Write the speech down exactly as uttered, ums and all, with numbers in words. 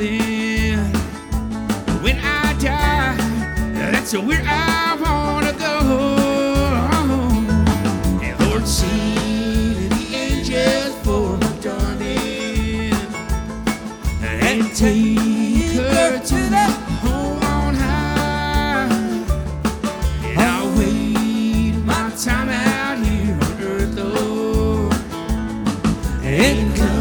darling. When I die, that's where I wanna go. And Lord, sing the angels for my darling, and take her to that home on high. And I'll wait my time out here on earth, Lord, and